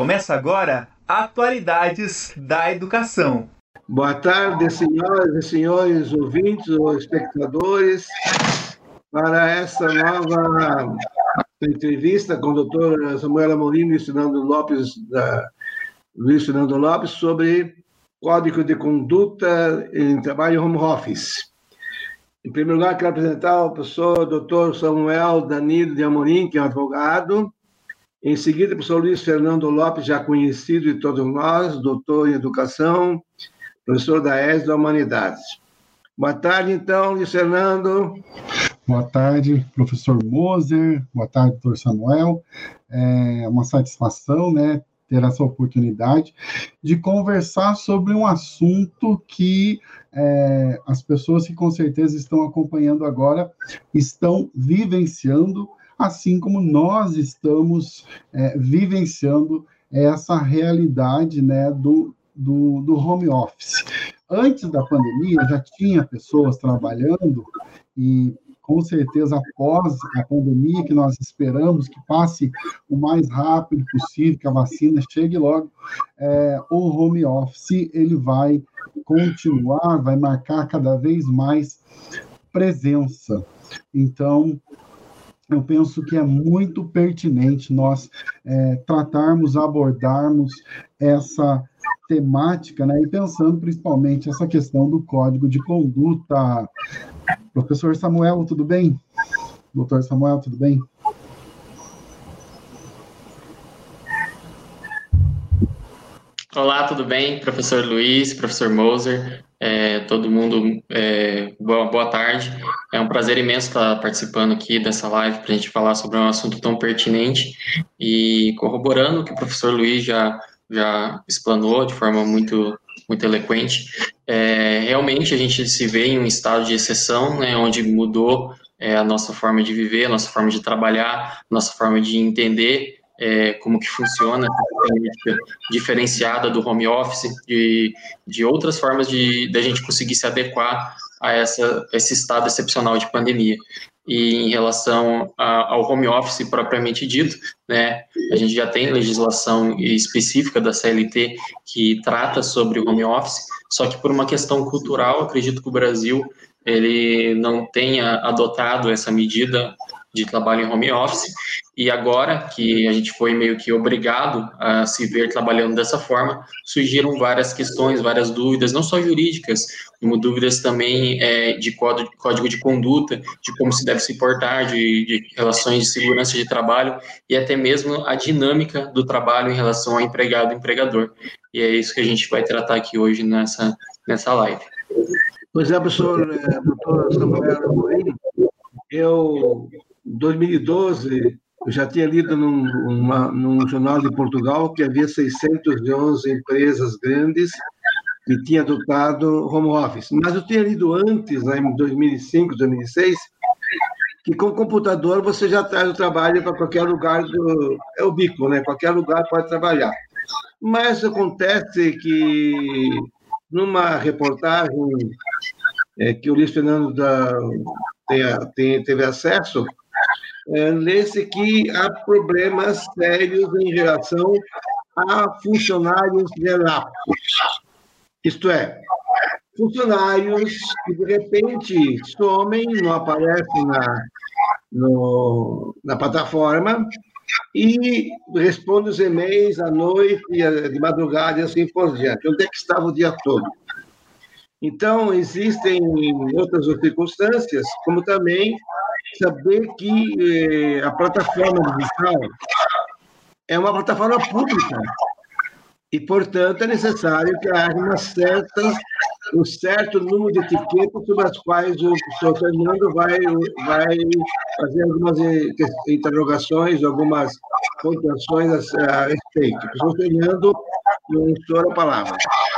Começa agora Atualidades da Educação. Boa tarde, senhoras e senhores ouvintes ou espectadores, para essa nova entrevista com o doutor Samuel Amorim e Luiz Fernando Lopes sobre Código de Conduta em Trabalho Home Office. Em primeiro lugar, quero apresentar o professor Dr. Samuel Danilo de Amorim, que é um advogado. Em seguida, o professor Luiz Fernando Lopes, já conhecido de todos nós, doutor em Educação, professor da ES da Humanidades. Boa tarde, então, Luiz Fernando. Boa tarde, professor Moser. Boa tarde, doutor Samuel. É uma satisfação, ter essa oportunidade de conversar sobre um assunto que as pessoas que com certeza estão acompanhando agora estão vivenciando, assim como nós estamos vivenciando essa realidade, do home office. Antes da pandemia, já tinha pessoas trabalhando e, com certeza, após a pandemia, que nós esperamos que passe o mais rápido possível, que a vacina chegue logo, o home office ele vai continuar, vai marcar cada vez mais presença. Então, eu penso que é muito pertinente nós tratarmos, abordarmos essa temática, e pensando principalmente essa questão do código de conduta. Professor Samuel, tudo bem? Doutor Samuel, tudo bem? Olá, tudo bem? Professor Luiz, professor Moser, todo mundo, boa tarde. É um prazer imenso estar participando aqui dessa live para a gente falar sobre um assunto tão pertinente e corroborando o que o professor Luiz já explanou de forma muito eloquente. Realmente a gente se vê em um estado de exceção, onde mudou a nossa forma de viver, a nossa forma de trabalhar, a nossa forma de entender como que funciona essa política diferenciada do home office, de outras formas da gente conseguir se adequar a esse estado excepcional de pandemia. E em relação ao home office propriamente dito, a gente já tem legislação específica da CLT que trata sobre o home office, só que por uma questão cultural, acredito que o Brasil ele não tenha adotado essa medida de trabalho em home office, e agora que a gente foi meio que obrigado a se ver trabalhando dessa forma, surgiram várias questões, várias dúvidas, não só jurídicas, como dúvidas também de código de conduta, de como se deve se portar, de relações de segurança de trabalho, e até mesmo a dinâmica do trabalho em relação ao empregado e empregador. E é isso que a gente vai tratar aqui hoje nessa live. Pois é, professor Dr. Samuel Amorim, em 2012, eu já tinha lido num jornal de Portugal que havia 611 empresas grandes que tinham adotado home office. Mas eu tinha lido antes, em 2005, 2006, que com o computador você já traz o trabalho para qualquer lugar, é o bico, qualquer lugar pode trabalhar. Mas acontece que, numa reportagem que o Luiz Fernando teve acesso, lê-se que há problemas sérios em relação a funcionários relápagos. Isto é, funcionários que de repente somem, não aparecem na plataforma e respondem os e-mails à noite, de madrugada e assim por diante. Onde é que estava o dia todo? Então, existem outras circunstâncias, como também saber que a plataforma digital é uma plataforma pública e, portanto, é necessário que haja um certo número de etiquetas sobre as quais o professor Fernando vai fazer algumas interrogações, algumas pontuações a respeito. Professor Fernando, o senhor a palavra.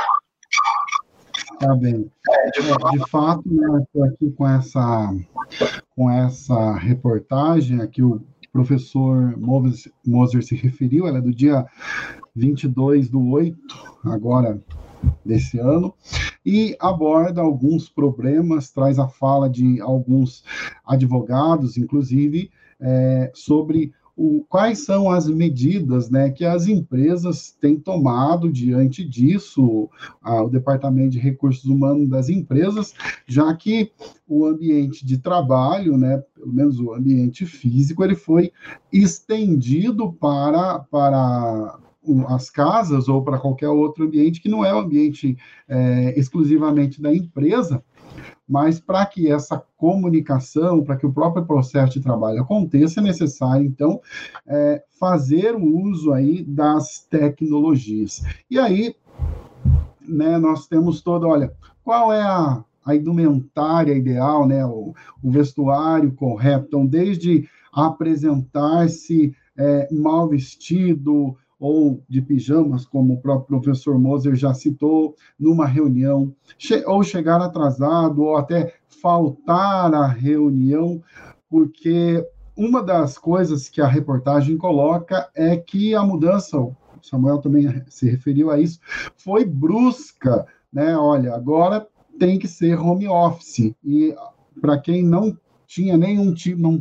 Tá bem. De fato, estou aqui com essa reportagem, aqui o professor Moser se referiu, ela é do dia 22/8, agora desse ano, e aborda alguns problemas, traz a fala de alguns advogados, inclusive, sobre quais são as medidas, né, que as empresas têm tomado diante disso, o Departamento de Recursos Humanos das empresas, já que o ambiente de trabalho, né, pelo menos o ambiente físico, ele foi estendido para as casas ou para qualquer outro ambiente que não é o ambiente exclusivamente da empresa, mas para que essa comunicação, para que o próprio processo de trabalho aconteça, é necessário, então, fazer o uso aí das tecnologias. E aí, né, nós temos olha, qual é a indumentária ideal, né, o vestuário correto, então, desde apresentar-se mal vestido, ou de pijamas, como o próprio professor Moser já citou, numa reunião, ou chegar atrasado, ou até faltar à reunião, porque uma das coisas que a reportagem coloca é que a mudança, o Samuel também se referiu a isso, foi brusca, né? Olha, agora tem que ser home office, e para quem não tinha nenhum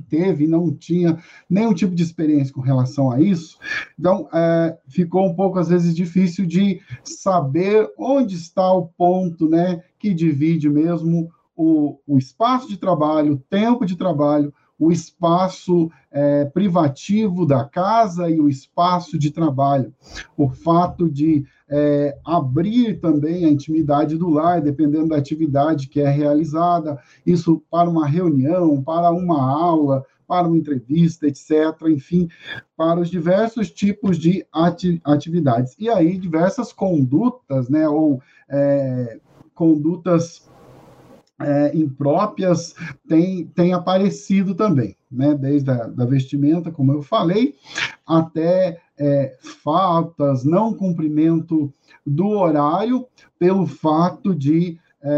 tipo de experiência com relação a isso, então ficou um pouco, às vezes, difícil de saber onde está o ponto, né, que divide mesmo o espaço de trabalho, o tempo de trabalho, o espaço privativo da casa e o espaço de trabalho. O fato de abrir também a intimidade do lar, dependendo da atividade que é realizada, isso para uma reunião, para uma aula, para uma entrevista, etc., enfim, para os diversos tipos de atividades. E aí, diversas condutas, né, ou condutas impróprias têm aparecido também, né? Desde da vestimenta, como eu falei, até faltas, não cumprimento do horário, pelo fato de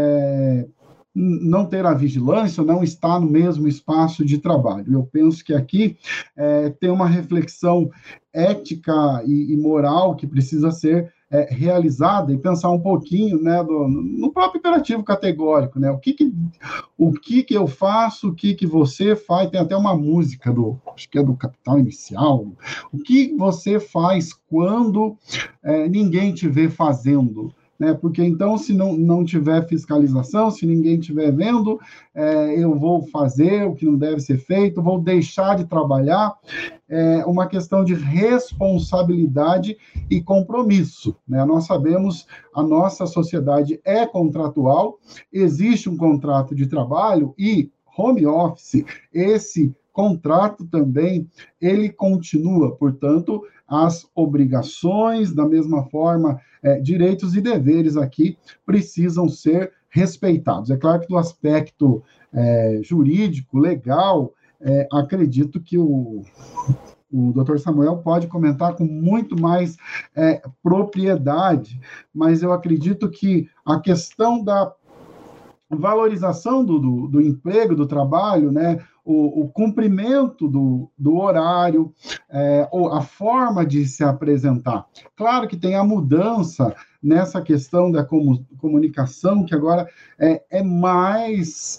não ter a vigilância, não estar no mesmo espaço de trabalho. Eu penso que aqui tem uma reflexão ética e moral que precisa ser realizada, e pensar um pouquinho, né, no próprio imperativo categórico, né, o que eu faço, o que você faz, tem até uma música acho que é do Capital Inicial, o que você faz quando ninguém te vê fazendo, né? Porque então, se não tiver fiscalização, se ninguém estiver vendo, eu vou fazer o que não deve ser feito, vou deixar de trabalhar. Uma questão de responsabilidade e compromisso, né? Nós sabemos, a nossa sociedade é contratual, existe um contrato de trabalho e home office, esse contrato também, ele continua, portanto, as obrigações, da mesma forma, direitos e deveres aqui precisam ser respeitados. É claro que do aspecto jurídico, legal, acredito que o Dr. Samuel pode comentar com muito mais propriedade, mas eu acredito que a questão da valorização do emprego, do trabalho, né, o cumprimento do horário, ou a forma de se apresentar. Claro que tem a mudança nessa questão da comunicação, que agora é mais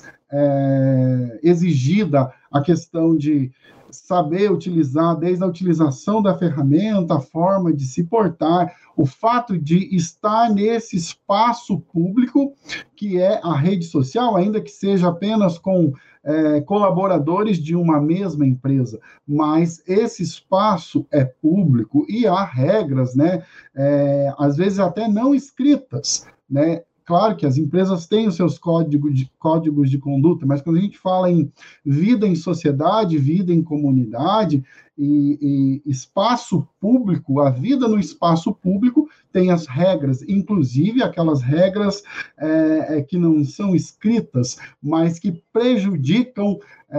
exigida a questão de saber utilizar, desde a utilização da ferramenta, a forma de se portar, o fato de estar nesse espaço público, que é a rede social, ainda que seja apenas com colaboradores de uma mesma empresa, mas esse espaço é público e há regras, né, às vezes até não escritas, né. Claro que as empresas têm os seus códigos de conduta, mas quando a gente fala em vida em sociedade, vida em comunidade e espaço público, a vida no espaço público tem as regras, inclusive aquelas regras que não são escritas, mas que prejudicam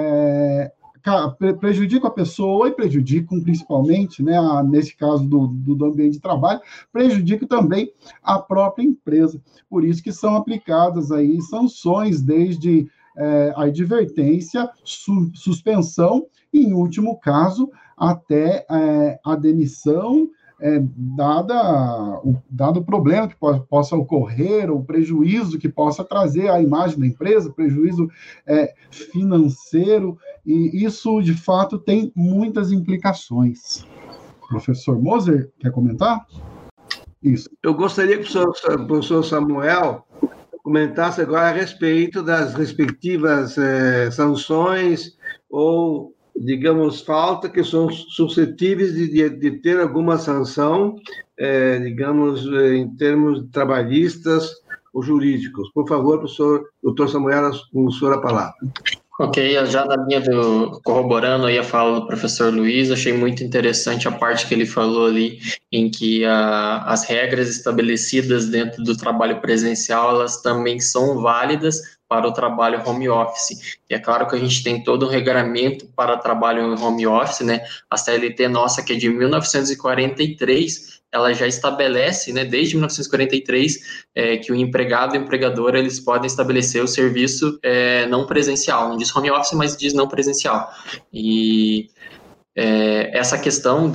a pessoa e prejudicam principalmente, né, nesse caso do ambiente de trabalho, prejudicam também a própria empresa. Por isso que são aplicadas aí sanções, desde a advertência, suspensão e, em último caso, até a demissão dado o problema que possa ocorrer, ou o prejuízo que possa trazer à imagem da empresa, prejuízo financeiro, e isso, de fato, tem muitas implicações. Professor Moser, quer comentar? Isso. Eu gostaria que o professor Samuel comentasse agora a respeito das respectivas sanções ou, digamos, falta que são suscetíveis de ter alguma sanção, digamos, em termos trabalhistas ou jurídicos. Por favor, professor, doutor Samuel, com o senhor a palavra. Ok, já na linha corroborando aí a fala do professor Luiz, achei muito interessante a parte que ele falou ali, em que as regras estabelecidas dentro do trabalho presencial, elas também são válidas para o trabalho home office. E é claro que a gente tem todo um regramento para trabalho em home office, né? A CLT nossa, que é de 1943, ela já estabelece, né, desde 1943, que o empregado e o empregador, eles podem estabelecer o serviço não presencial. Não diz home office, mas diz não presencial. E essa questão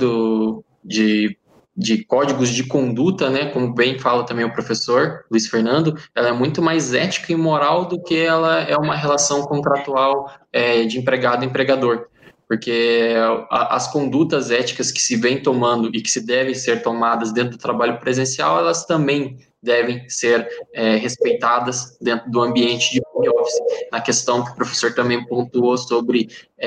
de códigos de conduta, né, como bem fala também o professor Luiz Fernando, ela é muito mais ética e moral do que ela é uma relação contratual de empregado e empregador. Porque as condutas éticas que se vêm tomando e que se devem ser tomadas dentro do trabalho presencial, elas também devem ser respeitadas dentro do ambiente de home office. Na questão que o professor também pontuou sobre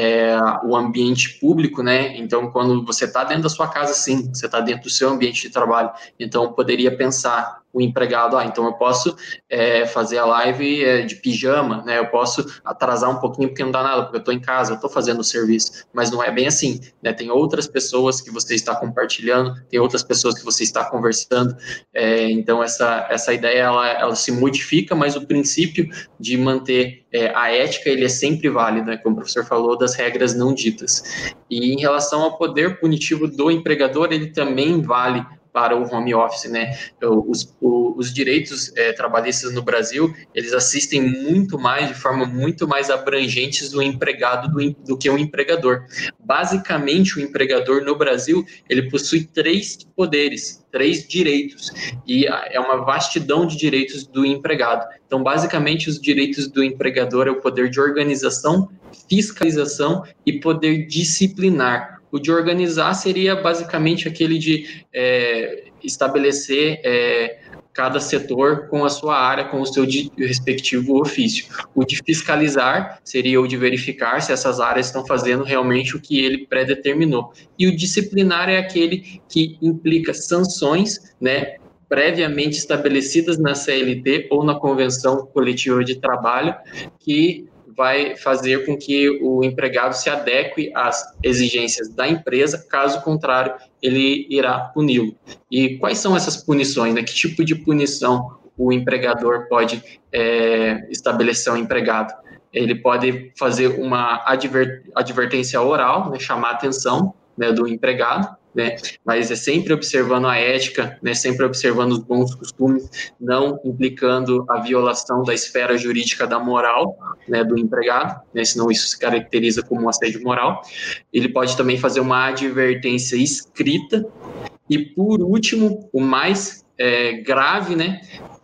o ambiente público, né? Então, quando você está dentro da sua casa, sim, você está dentro do seu ambiente de trabalho. Então, poderia pensar o empregado, então eu posso fazer a live de pijama, né? Eu posso atrasar um pouquinho porque não dá nada, porque eu estou em casa, eu estou fazendo o serviço, mas não é bem assim, né? Tem outras pessoas que você está compartilhando, tem outras pessoas que você está conversando, então essa ideia ela se modifica, mas o princípio de manter a ética, ele é sempre válido, né? Como o professor falou, das regras não ditas. E em relação ao poder punitivo do empregador, ele também vale para o home office, né? Os direitos trabalhistas no Brasil, eles assistem muito mais, de forma muito mais abrangentes do empregado do que o empregador. Basicamente, o empregador no Brasil, ele possui 3 poderes, 3 direitos, e é uma vastidão de direitos do empregado. Então, basicamente, os direitos do empregador é o poder de organização, fiscalização e poder disciplinar. O de organizar seria basicamente aquele de estabelecer cada setor com a sua área, com o seu respectivo ofício. O de fiscalizar seria o de verificar se essas áreas estão fazendo realmente o que ele predeterminou. E o disciplinar é aquele que implica sanções, né, previamente estabelecidas na CLT ou na Convenção Coletiva de Trabalho, que vai fazer com que o empregado se adeque às exigências da empresa, caso contrário, ele irá puni-lo. E quais são essas punições, né? Que tipo de punição o empregador pode estabelecer ao empregado? Ele pode fazer uma advertência oral, né, chamar a atenção, né, do empregado, né, mas é sempre observando a ética, né, sempre observando os bons costumes, não implicando a violação da esfera jurídica da moral, né, do empregado, né, senão isso se caracteriza como um assédio moral. Ele pode também fazer uma advertência escrita e, por último, o mais grave, né,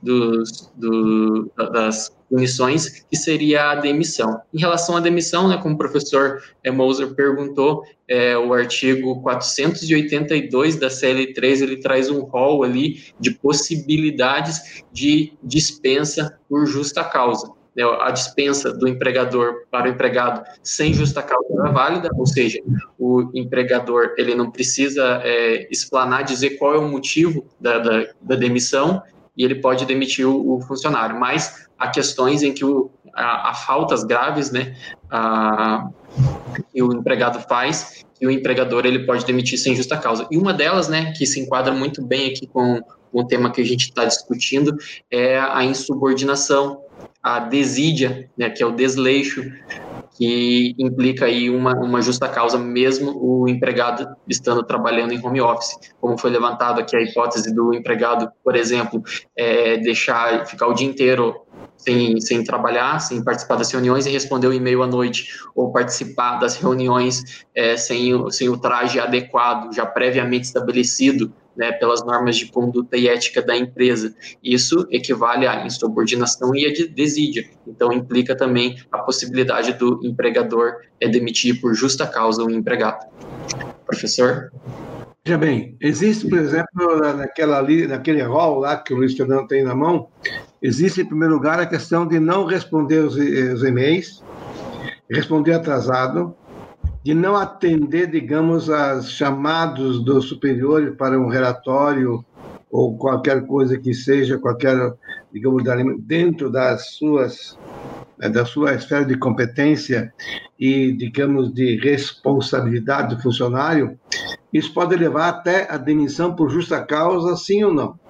das punições, que seria a demissão. Em relação à demissão, né, como o professor Moser perguntou, o artigo 482 da CL3, ele traz um rol ali de possibilidades de dispensa por justa causa. A dispensa do empregador para o empregado sem justa causa é válida, ou seja, o empregador ele não precisa explanar, dizer qual é o motivo da demissão, e ele pode demitir o funcionário, mas há questões em que há faltas graves, né, que o empregado faz, e o empregador ele pode demitir sem justa causa. E uma delas, né, que se enquadra muito bem aqui com o tema que a gente está discutindo, é a insubordinação, a desídia, né, que é o desleixo, que implica aí uma justa causa, mesmo o empregado estando trabalhando em home office. Como foi levantado aqui a hipótese do empregado, por exemplo, ficar o dia inteiro sem trabalhar, sem participar das reuniões e responder o e-mail à noite, ou participar das reuniões sem o traje adequado, já previamente estabelecido, né, pelas normas de conduta e ética da empresa. Isso equivale à insubordinação e à desídia. Então, implica também a possibilidade do empregador demitir por justa causa o empregado. Professor? Veja bem, existe, por exemplo, naquele rol lá que o Luiz Fernando tem na mão, existe, em primeiro lugar, a questão de não responder os e-mails, responder atrasado, de não atender, digamos, aos chamados do superior para um relatório ou qualquer coisa que seja, digamos, dentro da sua esfera de competência e, digamos, de responsabilidade do funcionário, isso pode levar até a demissão por justa causa, sim ou não?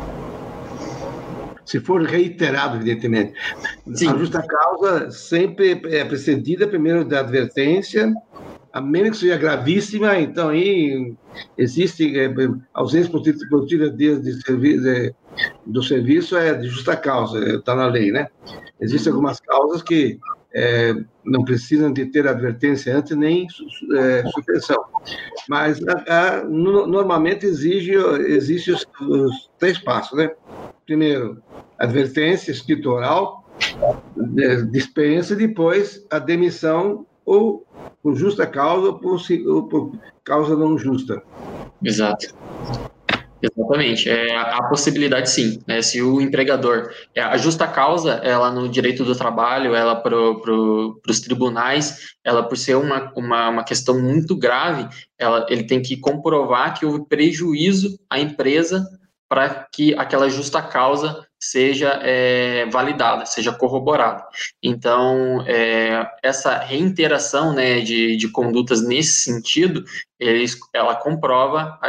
Se for reiterado, evidentemente. Sim. A justa causa sempre é precedida primeiro da advertência, a menos que seja gravíssima, então aí existe ausência produtiva do serviço é de justa causa, está na lei, né? Existem algumas causas que não precisam de ter advertência antes nem suspensão, mas normalmente existe os 3 passos, né? Primeiro, advertência escritural, dispensa, depois a demissão ou por justa causa ou por causa não justa. Exato. Exatamente. A possibilidade, sim, né? Se o empregador... A justa causa, ela no direito do trabalho, ela para os tribunais, ela por ser uma questão muito grave, ele tem que comprovar que houve prejuízo à empresa para que aquela justa causa seja validada, seja corroborada. Então, essa reiteração, né, de condutas nesse sentido, ela comprova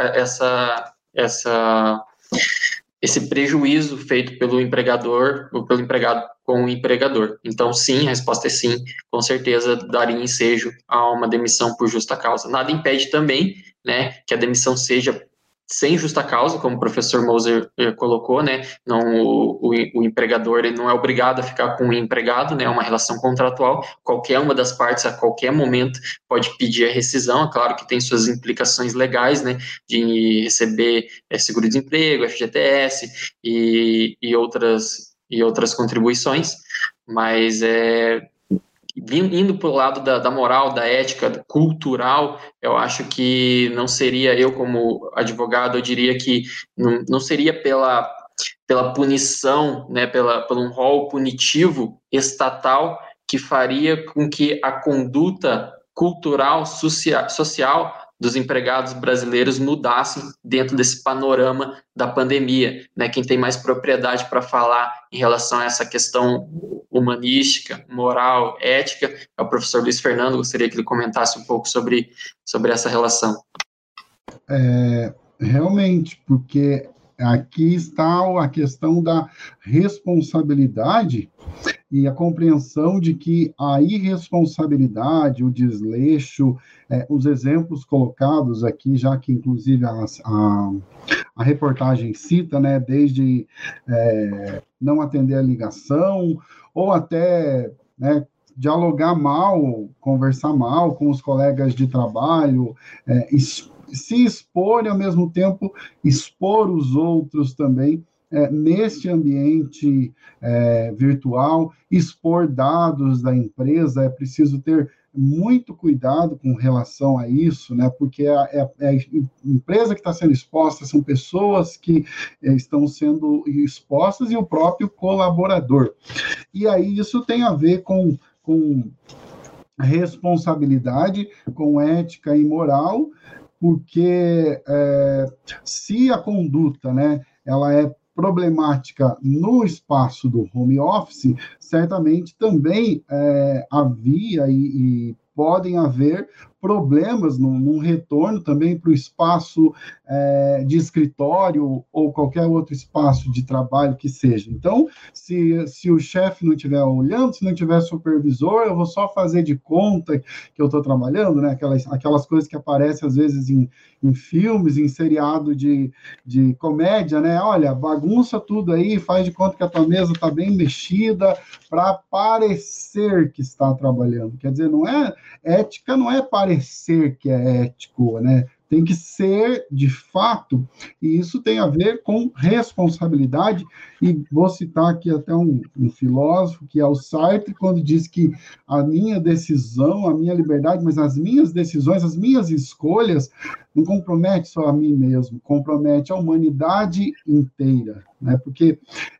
esse prejuízo feito pelo empregador ou pelo empregado com o empregador. Então, sim, a resposta é sim, com certeza daria ensejo a uma demissão por justa causa. Nada impede também, né, que a demissão seja sem justa causa, como o professor Moser colocou, né? Não, o empregador ele não é obrigado a ficar com o empregado, né? É uma relação contratual. Qualquer uma das partes, a qualquer momento, pode pedir a rescisão. É claro que tem suas implicações legais, né? De receber seguro-desemprego, FGTS e outras contribuições, mas indo para o lado da moral, da ética, cultural, eu acho que não seria, eu como advogado, eu diria que não seria pela punição, né, por um rol punitivo estatal que faria com que a conduta cultural, social dos empregados brasileiros mudassem dentro desse panorama da pandemia, né? Quem tem mais propriedade para falar em relação a essa questão humanística, moral, ética, é o professor Luiz Fernando. Gostaria que ele comentasse um pouco sobre essa relação. Realmente, porque aqui está a questão da responsabilidade e a compreensão de que a irresponsabilidade, o desleixo, os exemplos colocados aqui, já que inclusive a reportagem cita, né, desde não atender a ligação, ou até, né, dialogar mal, conversar mal com os colegas de trabalho, se expor e, ao mesmo tempo, expor os outros também, neste ambiente virtual, expor dados da empresa. É preciso ter muito cuidado com relação a isso, né? Porque a empresa que está sendo exposta são pessoas que estão sendo expostas e o próprio colaborador. E aí isso tem a ver com responsabilidade, com ética e moral, porque se a conduta, né, ela é problemática no espaço do home office, certamente também havia e podem haver problemas num retorno também para o espaço de escritório ou qualquer outro espaço de trabalho que seja. Então, se o chefe não estiver olhando, se não tiver supervisor, eu vou só fazer de conta que eu estou trabalhando, né? Aquelas coisas que aparecem às vezes em filmes, em seriado de comédia, né? Olha, bagunça tudo aí, faz de conta que a tua mesa está bem mexida para parecer que está trabalhando. Quer dizer, ética não é parecer que é ético, né? tem que ser de fato, e isso tem a ver com responsabilidade, e vou citar aqui até um filósofo, que é o Sartre, quando diz que a minha decisão, a minha liberdade, mas as minhas decisões, as minhas escolhas, não compromete só a mim mesmo, compromete a humanidade inteira, né? Porque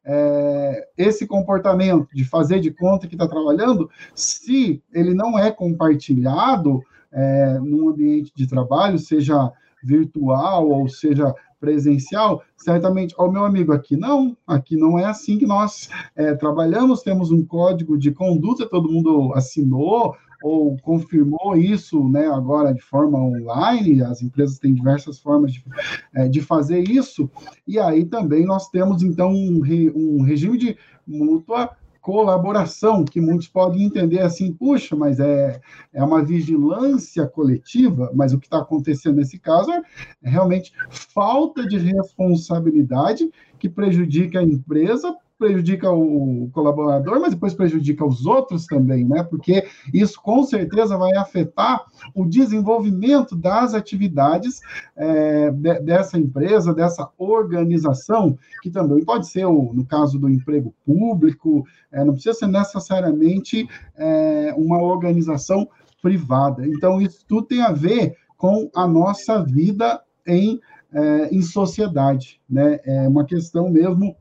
esse comportamento de fazer de conta que está trabalhando, se ele não é compartilhado num ambiente de trabalho, seja virtual ou seja presencial, certamente, meu amigo, aqui não é assim que nós trabalhamos, temos um código de conduta, todo mundo assinou ou confirmou isso, né, agora de forma online, as empresas têm diversas formas de fazer isso, e aí também nós temos, então, um regime de mútua colaboração, que muitos podem entender assim, puxa, mas é uma vigilância coletiva, mas o que está acontecendo nesse caso é realmente falta de responsabilidade que prejudica a empresa, prejudica o colaborador, mas depois prejudica os outros também, né? Porque isso com certeza vai afetar o desenvolvimento das atividades dessa empresa, dessa organização, que também pode ser, no caso do emprego público, não precisa ser necessariamente uma organização privada. Então, isso tudo tem a ver com a nossa vida em sociedade, né? É uma questão mesmo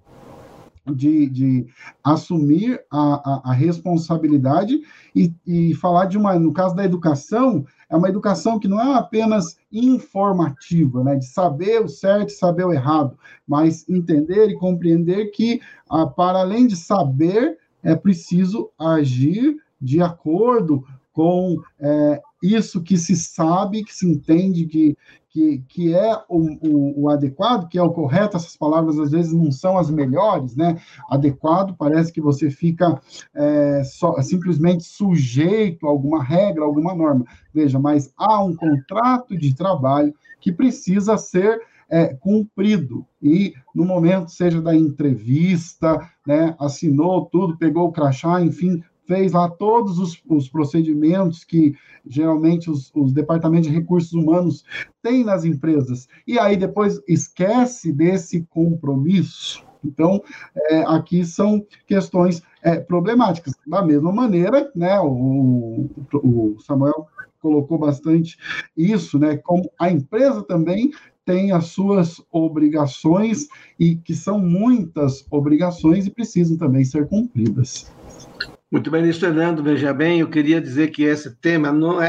de assumir a responsabilidade e falar no caso da educação, é uma educação que não é apenas informativa, né, de saber o certo e saber o errado, mas entender e compreender que, para além de saber, é preciso agir de acordo com isso que se sabe, que se entende que é o adequado, que é o correto. Essas palavras às vezes não são as melhores, né? Adequado parece que você fica simplesmente sujeito a alguma regra, alguma norma. Veja, mas há um contrato de trabalho que precisa ser cumprido, e no momento, seja da entrevista, né, assinou tudo, pegou o crachá, enfim, fez lá todos os procedimentos que geralmente os departamentos de recursos humanos têm nas empresas, e aí depois esquece desse compromisso. Então, aqui são questões problemáticas. Da mesma maneira, né, o Samuel colocou bastante isso, né, como a empresa também tem as suas obrigações, e que são muitas obrigações e precisam também ser cumpridas. Muito bem, ministro Fernando, veja bem, eu queria dizer que esse tema não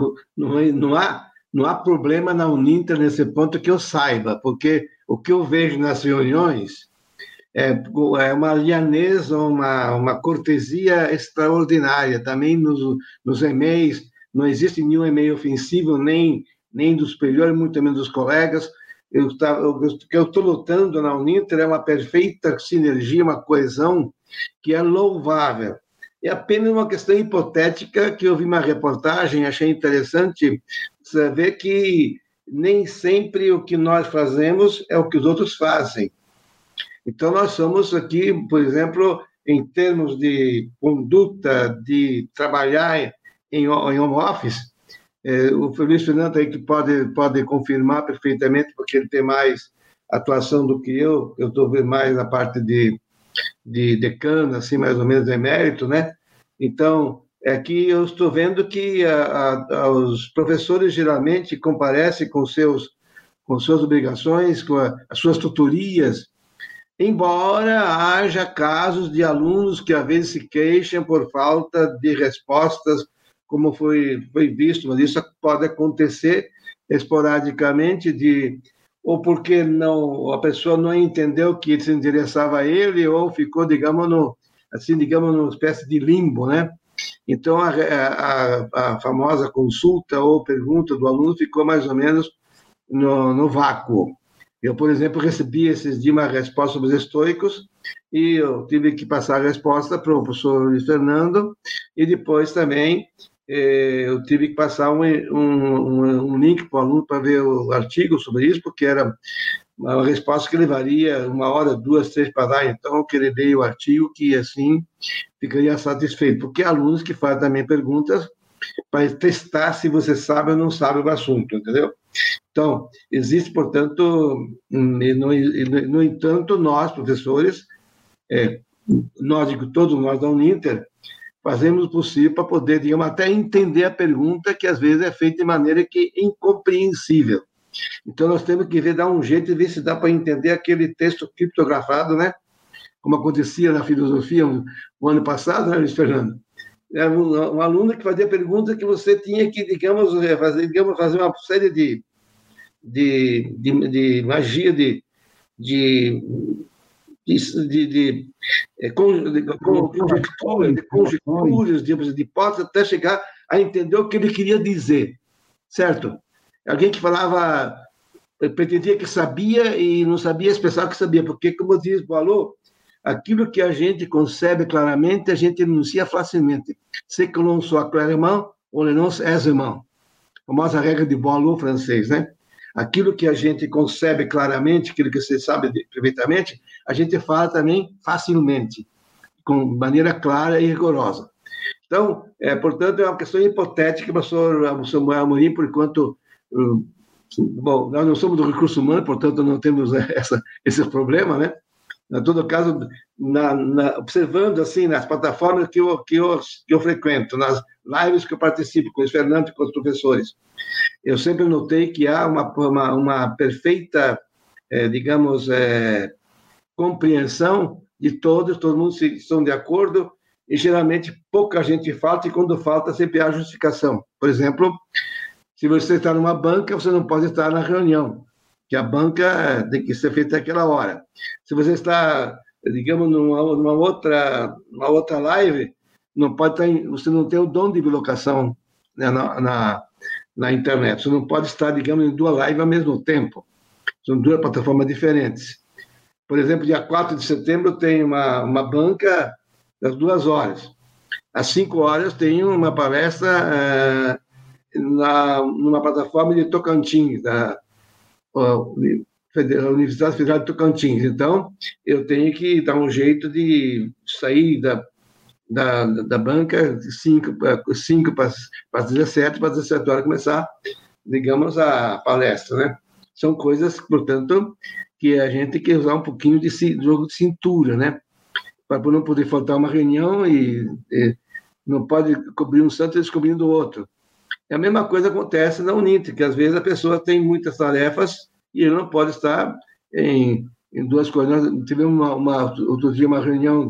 há problema na Uninter nesse ponto que eu saiba, porque o que eu vejo nas reuniões é uma lianeza, uma cortesia extraordinária, também nos e-mails, não existe nenhum e-mail ofensivo, nem do superior, muito menos dos colegas. O que eu estou lutando na Uninter é uma perfeita sinergia, uma coesão que é louvável. É apenas uma questão hipotética que eu vi uma reportagem, achei interessante saber que nem sempre o que nós fazemos é o que os outros fazem. Então, nós somos aqui, por exemplo, em termos de conduta, de trabalhar em home office, o Luiz Fernando aí que pode confirmar perfeitamente, porque ele tem mais atuação do que eu estou vendo mais na parte de decano, assim, mais ou menos emérito, né? Então, aqui eu estou vendo que os professores geralmente comparecem com suas obrigações, com as suas tutorias, embora haja casos de alunos que às vezes se queixam por falta de respostas, como foi visto, mas isso pode acontecer esporadicamente, ou porque a pessoa não entendeu que se interessava a ele, ou ficou, digamos, numa espécie de limbo, né? Então, a famosa consulta ou pergunta do aluno ficou mais ou menos no vácuo. Eu, por exemplo, recebi esses dias uma resposta sobre os estoicos, e eu tive que passar a resposta para o professor Luiz Fernando, e depois também eu tive que passar um link para o aluno para ver o artigo sobre isso, porque era uma resposta que levaria 1 hora, 2, 3 para dar. Então, eu queria o artigo, que assim ficaria satisfeito, porque há alunos que fazem também perguntas para testar se você sabe ou não sabe o assunto, entendeu? Então, existe, portanto, no entanto, nós, professores, nós, digo, todos nós da Uninter, fazemos o possível para poder, digamos, até entender a pergunta que às vezes é feita de maneira que é incompreensível. Então, nós temos que dar um jeito de ver se dá para entender aquele texto criptografado, né? Como acontecia na filosofia no ano passado, né, Luiz Fernando? Era um aluno que fazia perguntas que você tinha que, digamos, fazer uma série de magia, de conjecturas, de hipóteses, até chegar a entender o que ele queria dizer, certo? Alguém que falava, pretendia que sabia e não sabia expressar o que sabia, porque, como diz Boileau, aquilo que a gente concebe claramente, a gente enuncia facilmente. C'est que l'on soit clairement, ou l'énonce aisément. A famosa regra de Boileau francês, né? Aquilo que a gente concebe claramente, aquilo que você sabe perfeitamente, a gente fala também facilmente, com maneira clara e rigorosa. Então, portanto, é uma questão hipotética, professor Samuel Amorim, por enquanto, bom, nós não somos do recurso humano, portanto, não temos esse problema, né? Em todo caso, observando assim nas plataformas que eu frequento, nas lives que eu participo com o Fernando e com os professores, eu sempre notei que há uma perfeita, digamos, compreensão de todos, todo mundo estão de acordo, e geralmente pouca gente falta, e quando falta sempre há justificação. Por exemplo, se você está numa banca, você não pode estar na reunião, que a banca tem que ser feita naquela hora. Se você está, digamos, numa outra live, não pode estar, você não tem o dom de bilocação, né, na internet. Você não pode estar, digamos, em duas lives ao mesmo tempo. São duas plataformas diferentes. Por exemplo, dia 4 de setembro tem uma banca das 2 horas. Às 5 horas tem uma palestra numa plataforma de Tocantins, da Universidade Federal de Tocantins. Então, eu tenho que dar um jeito de sair da banca 5 para as 17, para as 17 horas começar, digamos, a palestra, né? São coisas, portanto, que a gente tem que usar um pouquinho de jogo de cintura, né? Para não poder faltar uma reunião e não pode cobrir um santo descobrindo o outro. E a mesma coisa acontece na Uninter, que às vezes a pessoa tem muitas tarefas e ele não pode estar em 2 coisas. Nós tivemos outro dia uma reunião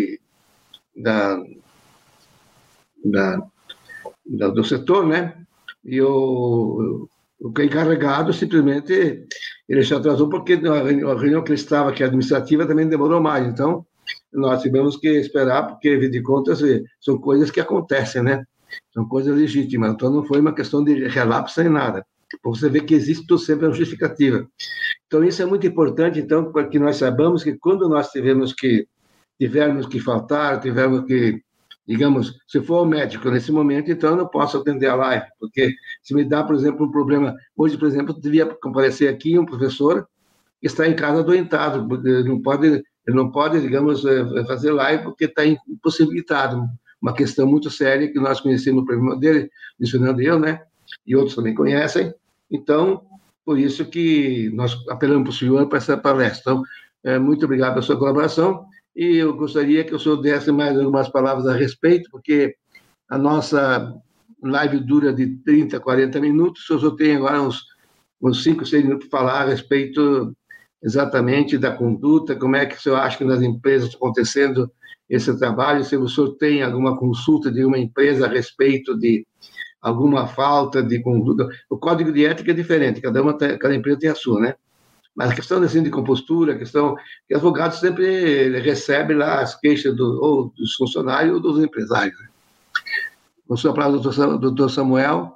do setor, né? E o encarregado simplesmente ele se atrasou porque a reunião que ele estava, que é administrativa, também demorou mais. Então, nós tivemos que esperar, porque, afinal de contas, são coisas que acontecem, né? São coisas legítimas. Então, não foi uma questão de relapso nem nada. Você vê que existe sempre uma justificativa. Então, isso é muito importante, então, para que nós saibamos que quando nós tivermos que faltar, tivermos que, digamos, se for ao médico nesse momento, então eu não posso atender a live, porque se me dá, por exemplo, um problema, hoje, por exemplo, devia comparecer aqui um professor que está em casa adoentado, ele não pode, digamos, fazer live porque está impossibilitado, uma questão muito séria que nós conhecemos o problema dele, Luiz Fernando e eu, né, e outros também conhecem, então, por isso que nós apelamos para o senhor para essa palestra. Então, muito obrigado pela sua colaboração, e eu gostaria que o senhor desse mais algumas palavras a respeito, porque a nossa live dura de 30, 40 minutos, o senhor tem agora uns 5, 6 minutos para falar a respeito exatamente da conduta, como é que o senhor acha que nas empresas está acontecendo esse trabalho, se o senhor tem alguma consulta de uma empresa a respeito de alguma falta de conduta. O código de ética é diferente, cada empresa tem a sua, né? Mas a questão assim, de compostura, a questão que o advogado sempre recebe lá as queixas ou dos funcionários ou dos empresários. Né? Com a sua palavra, doutor Samuel.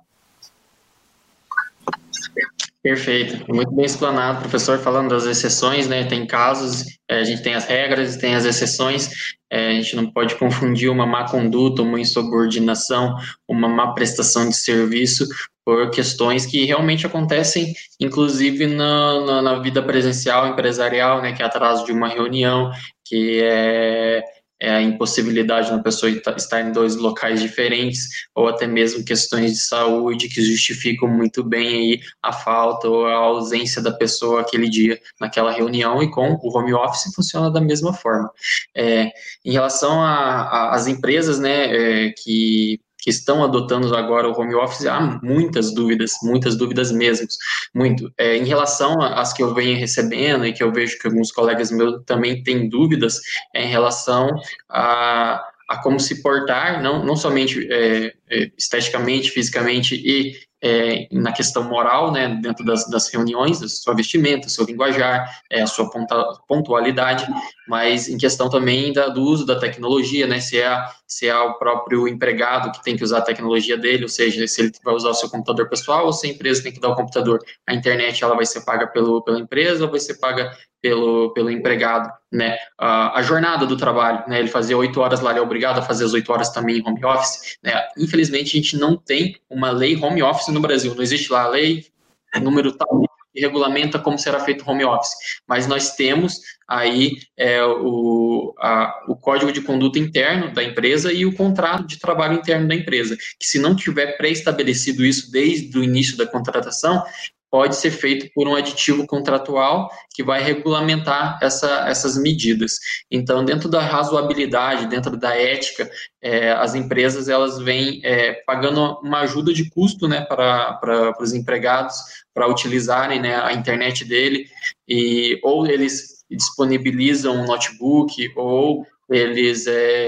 Perfeito, muito bem explanado, professor, falando das exceções, né, tem casos, a gente tem as regras, tem as exceções, a gente não pode confundir uma má conduta, uma insubordinação, uma má prestação de serviço por questões que realmente acontecem, inclusive na vida presencial, empresarial, né, que é atraso de uma reunião, que é a impossibilidade de uma pessoa estar em 2 locais diferentes, ou até mesmo questões de saúde que justificam muito bem aí a falta ou a ausência da pessoa aquele dia naquela reunião, e com o home office funciona da mesma forma. Em relação às empresas, né, que estão adotando agora o home office, há muitas dúvidas mesmo, muito. Em relação às que eu venho recebendo e que eu vejo que alguns colegas meus também têm dúvidas, em relação a como se portar, não somente esteticamente, fisicamente e na questão moral, né, dentro das reuniões, a sua vestimenta, o seu linguajar, a sua pontualidade, mas em questão também do uso da tecnologia, né, se é o próprio empregado que tem que usar a tecnologia dele, ou seja, se ele vai usar o seu computador pessoal ou se a empresa tem que dar o computador. A internet, ela vai ser paga pela empresa ou vai ser paga pelo empregado, né? A jornada do trabalho, né? Ele fazia 8 horas lá, ele é obrigado a fazer as 8 horas também em home office, né? Infelizmente, a gente não tem uma lei home office no Brasil, não existe lá a lei, número tal, que regulamenta como será feito home office, mas nós temos aí o código de conduta interno da empresa e o contrato de trabalho interno da empresa, que se não tiver pré-estabelecido isso desde o início da contratação, pode ser feito por um aditivo contratual que vai regulamentar essas medidas. Então, dentro da razoabilidade, dentro da ética, as empresas elas vêm pagando uma ajuda de custo, né, para os empregados, para utilizarem, né, a internet dele, ou eles disponibilizam um notebook, ou eles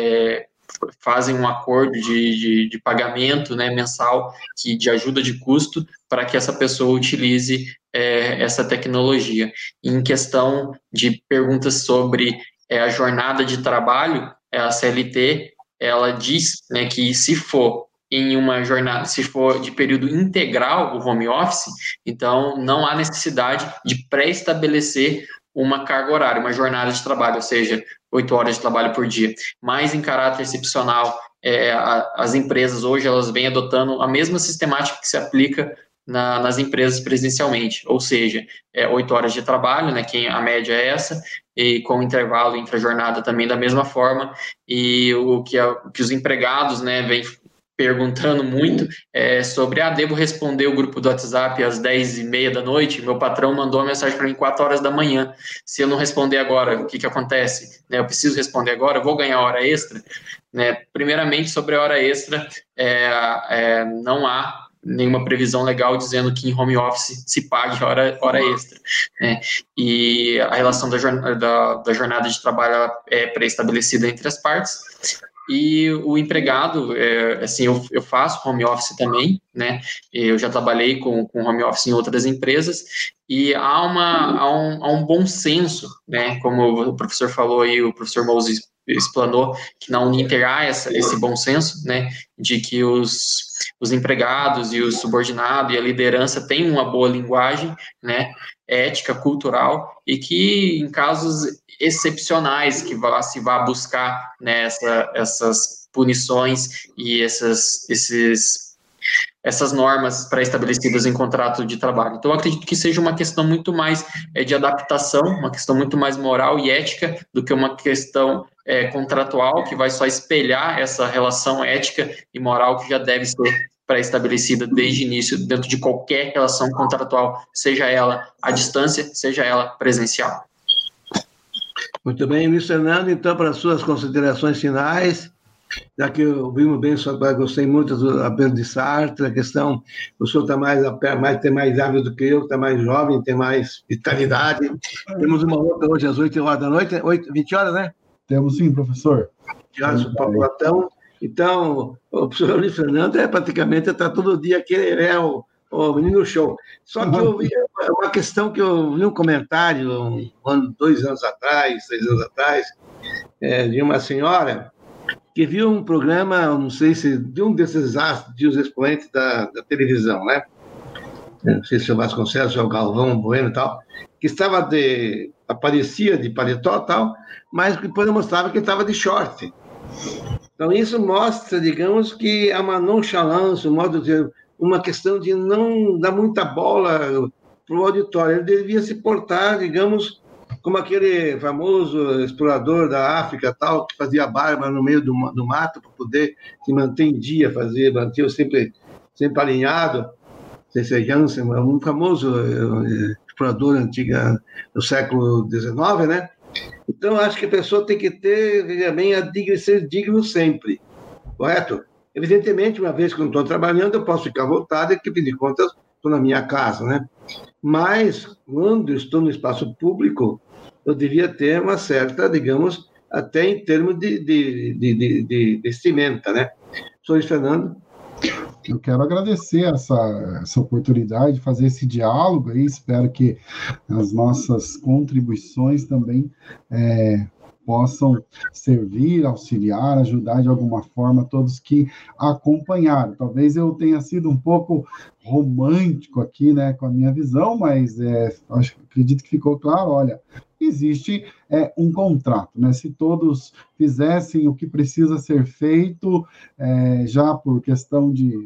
fazem um acordo de pagamento, né, mensal, de ajuda de custo, para que essa pessoa utilize essa tecnologia. Em questão de perguntas sobre a jornada de trabalho, a CLT, ela diz, né, que se for em uma jornada, se for de período integral o home office, então não há necessidade de pré-estabelecer uma carga horária, uma jornada de trabalho, ou seja, 8 horas de trabalho por dia. Mas em caráter excepcional, as empresas hoje elas vêm adotando a mesma sistemática que se aplica nas empresas presencialmente, ou seja, 8 horas de trabalho, né, que a média é essa, e com intervalo intra-jornada também da mesma forma, e o que os empregados, né, vêm perguntando muito sobre, devo responder o grupo do WhatsApp às 10h30 da noite, meu patrão mandou uma mensagem para mim 4 horas da manhã, se eu não responder agora, o que acontece? Né, eu preciso responder agora, eu vou ganhar hora extra? Né? Primeiramente, sobre a hora extra, não há nenhuma previsão legal dizendo que em home office se pague hora extra, né? E a relação da jornada de trabalho é pré-estabelecida entre as partes. E o empregado, assim, eu faço home office também, né? Eu já trabalhei com home office em outras empresas, e há um bom senso, né? Como o professor falou aí, o professor Moses explanou, que na Uninter há esse bom senso, né? De que os empregados e o subordinado e a liderança têm uma boa linguagem, né? Ética, cultural, e que em casos excepcionais que se vá buscar, né, essas punições e essas normas pré-estabelecidas em contrato de trabalho. Então, eu acredito que seja uma questão muito mais de adaptação, uma questão muito mais moral e ética do que uma questão contratual que vai só espelhar essa relação ética e moral que já deve ser pré-estabelecida desde o início dentro de qualquer relação contratual, seja ela à distância, seja ela presencial. Muito bem, Luiz Fernando, então, para as suas considerações finais, já que ouvimos bem, gostei muito do apelo de Sartre, a questão, o senhor tem mais hábito do que eu, está mais jovem, tem mais vitalidade. Temos uma outra hoje às 8 horas da noite, 20 horas, né? Temos sim, professor. 20 horas para o Platão. Então, o professor Luiz Fernando praticamente está todo dia aqui, o menino show. Só que eu vi uma questão que eu vi um comentário 2 anos atrás, 3 anos atrás, de uma senhora que viu um programa, não sei se de um desses astros expoentes da televisão, né? Não sei se é o Vasconcelos, se é o Galvão, o Bueno e tal, que aparecia de paletó e tal, mas depois mostrava que estava de short. Então, isso mostra, digamos, que há uma nonchalância, uma questão de não dar muita bola para o auditório. Ele devia se portar, digamos, como aquele famoso explorador da África, tal, que fazia barba no meio do mato para poder se manter em dia, manter sempre alinhado. Não sei se é Jansen, um famoso explorador antigo do século XIX, né? Então, acho que a pessoa tem que ter, veja bem, ser digno sempre, correto? Evidentemente, uma vez que eu não estou trabalhando, eu posso ficar à vontade, que, afinal de contas, estou na minha casa, né? Mas, quando estou no espaço público, eu devia ter uma certa, digamos, até em termos de vestimenta, né? Sou Luiz Fernando. Eu quero agradecer essa oportunidade de fazer esse diálogo aí. Espero que as nossas contribuições também possam servir, auxiliar, ajudar de alguma forma todos que acompanharam. Talvez eu tenha sido um pouco romântico aqui, né, com a minha visão, mas acredito que ficou claro. Olha, existe um contrato, né? Se todos fizessem o que precisa ser feito, já por questão de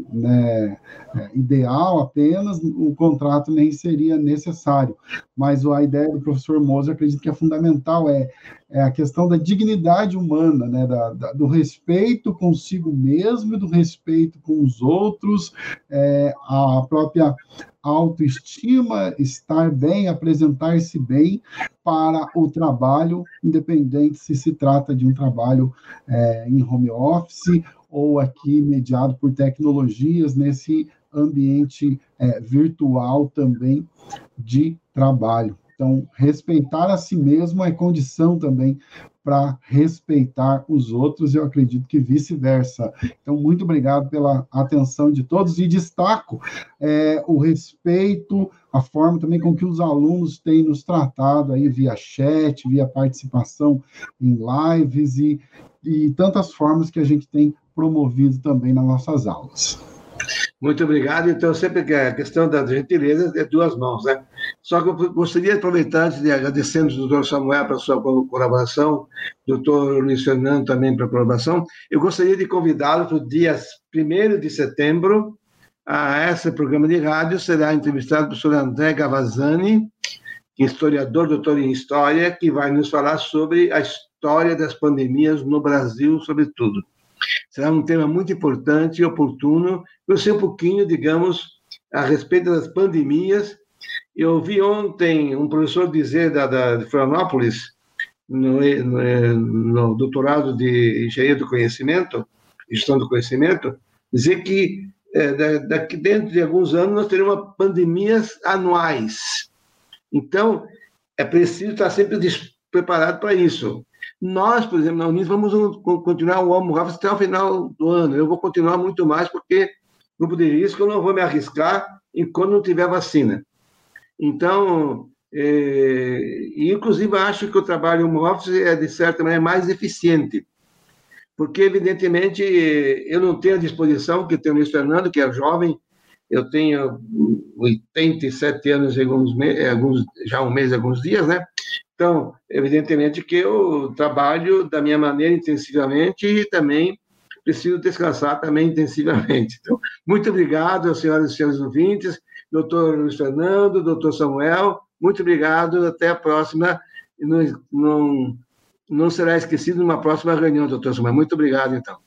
ideal apenas, o contrato nem seria necessário. Mas a ideia do professor Moser, acredito que é fundamental, é a questão da dignidade humana, né? Do respeito consigo mesmo e do respeito com os outros, a própria autoestima, estar bem, apresentar-se bem para o trabalho, independente se trata de um trabalho em home office ou aqui mediado por tecnologias nesse ambiente virtual também de trabalho. Então, respeitar a si mesmo é condição também para respeitar os outros, eu acredito que vice-versa. Então, muito obrigado pela atenção de todos e destaco o respeito, a forma também com que os alunos têm nos tratado aí via chat, via participação em lives e tantas formas que a gente tem promovido também nas nossas aulas. Muito obrigado. Então, sempre que a questão da gentileza é duas mãos, né? Só que eu gostaria de aproveitar, antes de agradecer ao doutor Samuel pela sua colaboração, doutor Luiz Fernando também pela colaboração, eu gostaria de convidá-lo para o dia 1º de setembro, a esse programa de rádio. Será entrevistado o professor André Gavazzani, historiador, doutor em História, que vai nos falar sobre a história das pandemias no Brasil, sobretudo. Será um tema muito importante e oportuno. Eu sei um pouquinho, digamos, a respeito das pandemias. Eu ouvi ontem um professor dizer de Florianópolis, no doutorado de Engenharia do Conhecimento, Gestão do Conhecimento, dizer que daqui dentro de alguns anos nós teremos pandemias anuais. Então, é preciso estar sempre preparado para isso. Nós, por exemplo, na Unis, vamos continuar o Home Office até o final do ano. Eu vou continuar muito mais, porque grupo de risco eu não vou me arriscar enquanto não tiver vacina. Então, inclusive, acho que o trabalho Home Office é, de certa maneira, mais eficiente, porque, evidentemente, eu não tenho a disposição que tem o Luiz Fernando, que é jovem. Eu tenho 87 anos, já um mês, alguns dias, né? Então, evidentemente que eu trabalho da minha maneira intensivamente e também preciso descansar também intensivamente. Então, muito obrigado às senhoras e senhores ouvintes, doutor Luiz Fernando, doutor Samuel, muito obrigado, até a próxima. Não será esquecido numa próxima reunião, doutor Samuel. Muito obrigado, então.